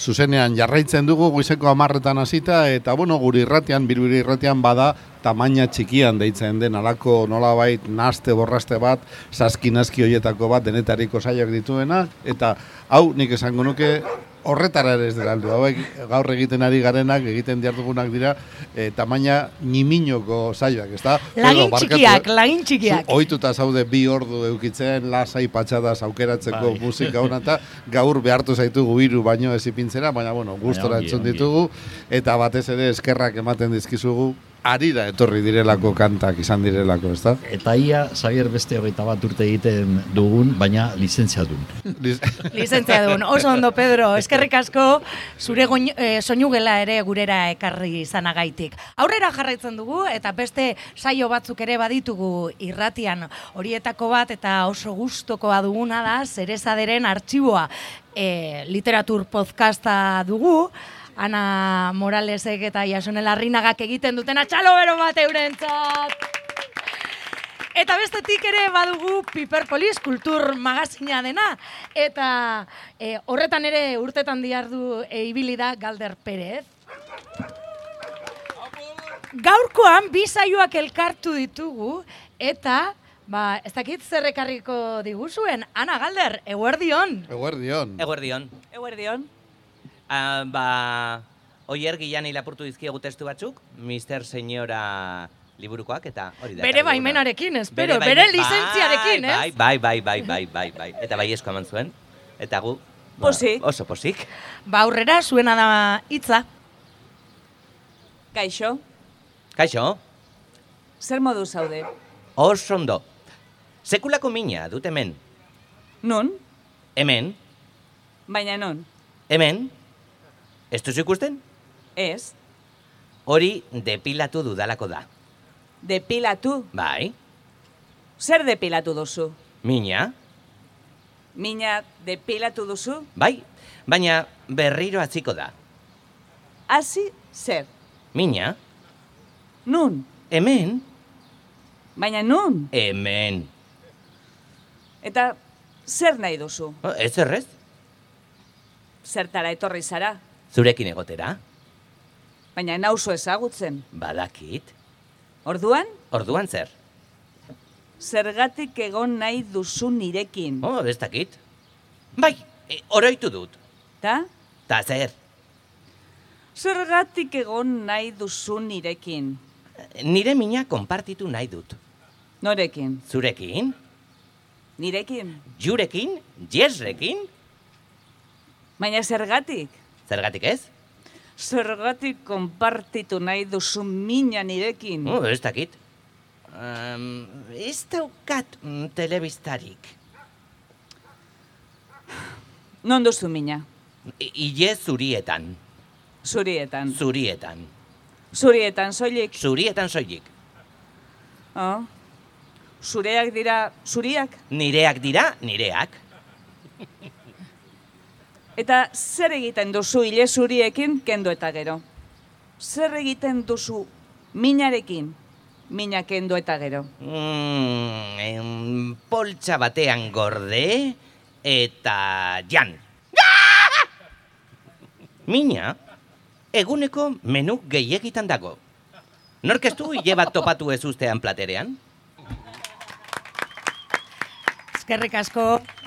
zuzenean jarraitzen dugu, goizeko 10:00 hasita, eta guri irratian, Birbiri irratian bada, tamaina txikian deitzen den, alako nolabait naste borraste bat, saski-naski hoietako bat, denetariko saioak dituena, eta hau nik esango nuke, horretara ere ez dela heldu, hauek gaur egiten ari garenak, egiten diardugunak dira, tamaina niminoko saioak, ezta? Lagin txikiak. Ohituta zaude 2 ordu eukitzen, lasai patxadas aukeratzeko musika hona, eta gaur behartu zaitugu 3 baino ez ipintzera, baina gustora entzun ditugu, eta batez ere eskerrak ematen dizkizugu, harira etorri direlako kantak izan direlako, ezta? Eta ia, Xavier beste 21 urte egiten dugun, baina lizentziadun. Lizentziadun, oso ondo, Pedro. Eskerrik asko, zure soinugela ere gurera ekarri izanagaitik. Aurrera jarraitzen dugu, eta beste saio batzuk ere baditugu irratian horietako bat, eta oso gustokoa duguna da, Zerezaderen artxiboa literatur podcasta dugu, Ana Moralesek eta Jasone Larrinagak egiten dutena txalo bero bat eurentzat. Eta bestetik ere badugu Piperpolis kultur magazina dena. Eta horretan ere urtetan diardu ibili da Galder Perez. Gaurkoan 2 saioak elkartu ditugu eta ez dakit zer ekarriko diguzuen. Ana Galder, eguerdion. Eguerdion. Oier Gillani lapurtu dizkiegu testu batzuk, Mr. Señora liburukoak, eta hori da. Bere baimenarekin, espero, bere lizentziarekin, ez? Bai. Eta bai esko eman zuen. Eta gu, oso posik. Aurrera, zuena da hitza. Kaixo? Zer modu zaude? Oso ondo. Sekulako mina dut hemen. Nun? Hemen. Baina non? Hemen. Ez duzu ikusten? Ez. Hori depilatu dudalako da. Depilatu? Bai. Zer depilatu duzu? Mina. Mina depilatu duzu? Bai, baina berriro atziko da. Hasi zer? Mina. Nun? Hemen. Baina nun? Hemen. Eta zer nahi duzu? Ez errez? Zertara etorri zara? Zurekin egotera. Baina nauzu ezagutzen. Badakit. Orduan? Orduan zer? Zergatik egon nahi duzu nirekin. Ez dakit. Bai, oroitu dut. Ta? Ta zer? Zergatik egon nahi duzu nirekin. Nire mina konpartitu nahi dut. Norekin? Zurekin? Nirekin? Jurekin? Jesrekin? Baina zergatik? Zergatik ez? Zergatik konpartitu nahi duzu mina nirekin. Ez dakit. Ez daukat telebistarik. Non duzu mina? Ile zurietan. Zurietan. Zurietan. Zurietan soilik? Zurietan soilik. Zureak dira zuriak? Nireak dira nireak. Eta zer egiten duzu ile zuriekin kendu eta gero? Zer egiten duzu minarekin? Mina kendu eta gero? Poltsa batean gorde eta jan. Mina, eguneko menu gehiegitan dago. Nork ez du hile bat topatu ez ustean platerean? Eskerrik asko.